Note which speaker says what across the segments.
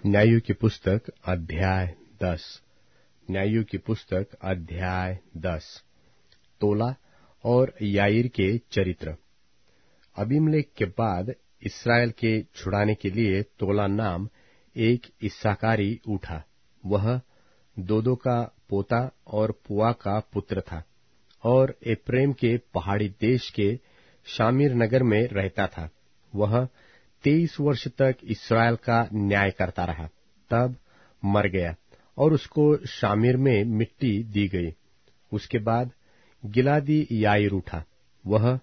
Speaker 1: न्यायों की पुस्तक अध्याय 10। न्यायों की पुस्तक अध्याय 10। तोला और याईर के चरित्र। अबीमेलेक के बाद इस्राएल के छुड़ाने के लिए तोला नाम एक इस्साकारी उठा। वह दोदो का पोता और पुआ का पुत्र था और एप्रैम के पहाड़ी देश के शामीर नगर में रहता था। वह 23 वर्ष तक इस्राएल का न्याय करता रहा, तब मर गया और उसको शामीर में मिट्टी दी गई। उसके बाद गिलादी याईर उठा। वह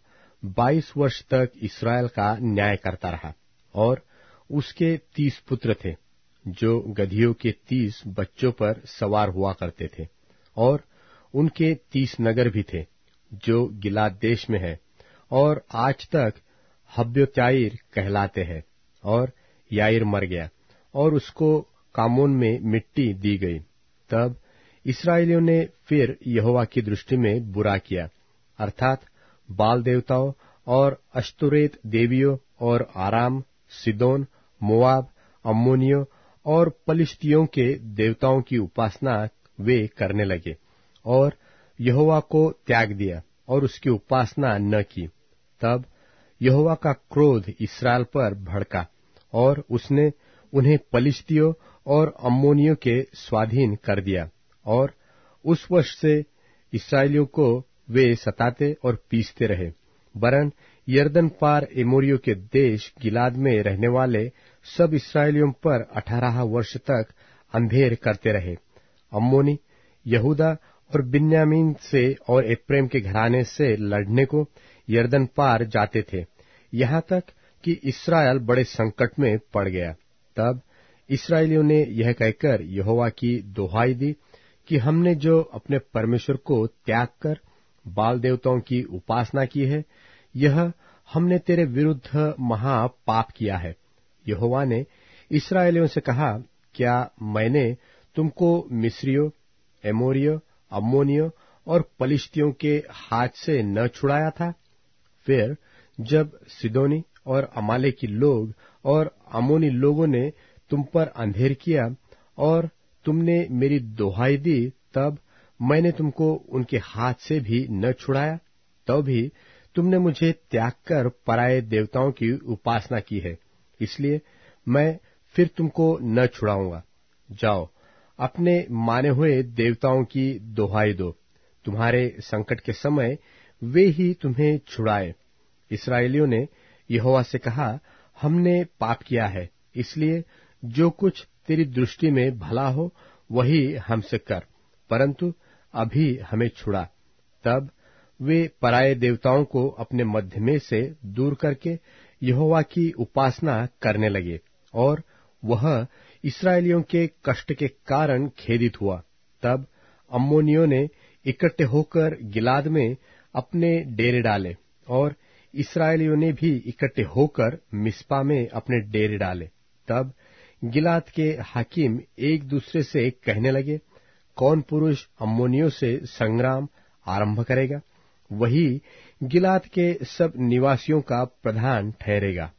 Speaker 1: 22 वर्ष तक इस्राएल का न्याय करता रहा और उसके 30 पुत्र थे, जो गधियों के 30 बच्चों पर सवार हुआ करते थे, और उनके 30 नगर भी थे, जो गिलाद देश में है और आज तक हब्योत्याईर कहलाते हैं। और याईर मर गया और उसको कामोन में मिट्टी दी गई। तब इस्राएलियों ने फिर यहोवा की दृष्टि में बुरा किया, अर्थात बाल देवताओं और अश्तोरेत देवियों और आराम, सिदोन, मोआब, अम्मोनियों और पलिश्तियों के देवताओं की उपासना वे करने लगे और यहोवा को त्याग दिया और उसकी उपासना न की। तब यहोवा का क्रोध इस्राएल पर भड़का और उसने उन्हें पलिश्तियों और अम्मोनियों के स्वाधीन कर दिया, और उस वर्ष से इस्राएलियों को वे सताते और पीसते रहे। वरन यरदन पार एमोरियों के देश गिलाद में रहने वाले सब इस्राएलियों पर 18 वर्ष तक अंधेर करते रहे। अम्मोनी यहूदा और बिन्यामीन से और एप्रैम के घराने से लड़ने को यरदन पार जाते थे, यहाँ तक कि इस्राएल बड़े संकट में पड़ गया। तब इस्राएलियों ने यह कहकर यहोवा की दोहाई दी कि हमने जो अपने परमेश्वर को त्याग कर बाल देवताओं की उपासना की है, यह हमने तेरे विरुद्ध महा पाप किया है। यहोवा ने इस्राएलियों से कहा, क्या मैंने तुमको मिस्रियों, एमोरियों, अम्मोनियों और पलिश्तियों के हाथ से न छुड़ाया था? फिर जब सिदोनी और अमालेकी लोग और अम्मोनी लोगों ने तुम पर अंधेर किया और तुमने मेरी दोहाई दी, तब मैंने तुमको उनके हाथ से भी न छुड़ाया? तब भी तुमने मुझे त्याग कर पराये देवताओं की उपासना की है, इसलिए मैं फिर तुमको न छुड़ाऊंगा। जाओ, अपने माने हुए देवताओं की दोहाई दो, तुम्हारे संकट के समय वे ही तुम्हें छुड़ाए। इस्राएलियों ने यहोवा से कहा, हमने पाप किया है, इसलिए जो कुछ तेरी दृष्टि में भला हो वही हमसे कर, परंतु अभी हमें छुड़ा। तब वे पराये देवताओं को अपने मध्य में से दूर करके यहोवा की उपासना करने लगे, और वह इस्राएलियों के कष्ट के कारण खेदित हुआ। तब अम्मोनियों ने इकट्ठे होकर गिलाद में अपने डेरे डाले, और इस्राएलियों ने भी इकट्ठे होकर मिस्पा में अपने डेरे डाले। तब गिलाद के हाकिम एक दूसरे से कहने लगे, कौन पुरुष अम्मोनियों से संग्राम आरंभ करेगा, वही गिलाद के सब निवासियों का प्रधान ठहरेगा।